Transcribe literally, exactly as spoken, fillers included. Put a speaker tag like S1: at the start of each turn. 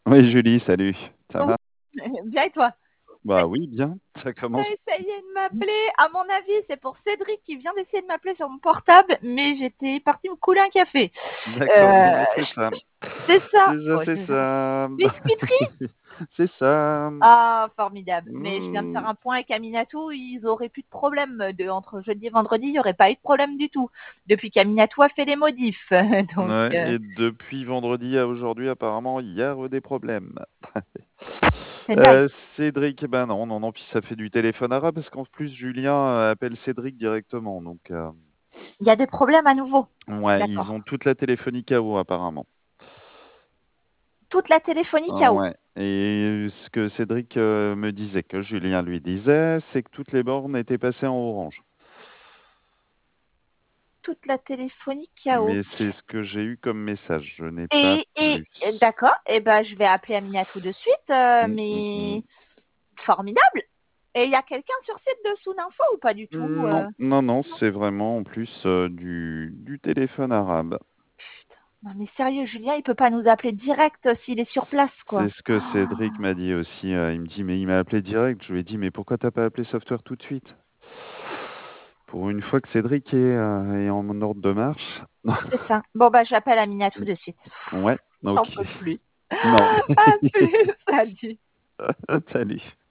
S1: Oui, Julie, salut. Ça
S2: Oh,
S1: va?
S2: bien et toi? Ça
S1: Bah oui, bien. Ça
S2: T'as
S1: commence.
S2: essayé de m'appeler? À mon avis, c'est pour Cédric qui vient d'essayer de m'appeler sur mon portable, mais j'étais partie me couler un café.
S1: D'accord. Non,
S2: Euh,
S1: mais c'est ça.
S2: c'est ça.
S1: C'est ça,
S2: Bon,
S1: c'est
S2: c'est ça.
S1: ça.
S2: Biscuiterie?
S1: C'est ça.
S2: Ah, formidable. Mais je viens de faire
S1: Hmm.
S2: un point avec Aminatou, ils auraient plus de problème de, entre jeudi et vendredi, il n'y aurait pas eu de problème du tout. Depuis qu'Aminatou a fait les modifs. Donc,
S1: Ouais,
S2: euh,
S1: et depuis vendredi à aujourd'hui, apparemment, il y a des problèmes.
S2: c'est une blague.
S1: Euh, Cédric, ben non, non, non, puis ça fait du téléphone arabe parce qu'en plus, Julien euh, appelle Cédric directement. Donc, euh,
S2: Il y a des problèmes à nouveau.
S1: ouais, ils ont
S2: D'accord.
S1: toute la téléphonie K O, apparemment.
S2: Toute la téléphonie
S1: Ah
S2: K O.
S1: ouais. Et ce que Cédric euh, me disait, que Julien lui disait, c'est que toutes les bornes étaient passées en orange.
S2: Toute la téléphonie K O.
S1: Mais c'est ce que j'ai eu comme message. Je n'ai pas
S2: Et, et et
S1: plus.
S2: d'accord, et ben je vais appeler Aminatou de suite, euh,
S1: Mm, mm, mm.
S2: mais formidable. Et il y a quelqu'un sur site de Soudinfo ou pas du tout
S1: Non,
S2: euh
S1: non, non,
S2: Non.
S1: c'est vraiment en plus euh, du, du téléphone arabe.
S2: Putain. Non mais sérieux, Julien, il peut pas nous appeler direct euh, s'il est sur place,
S1: C'est
S2: quoi.
S1: ce que Cédric m'a dit aussi. euh, il me dit, mais il m'a appelé direct. Je lui ai dit, mais pourquoi t'as pas appelé Software tout de suite? Pour une fois que Cédric est, euh, est en ordre de marche.
S2: C'est ça. Bon bah j'appelle Aminatou de suite.
S1: Ouais,
S2: J'en
S1: ok.
S2: peux plus.
S1: Non.
S2: À plus, salut.
S1: Salut.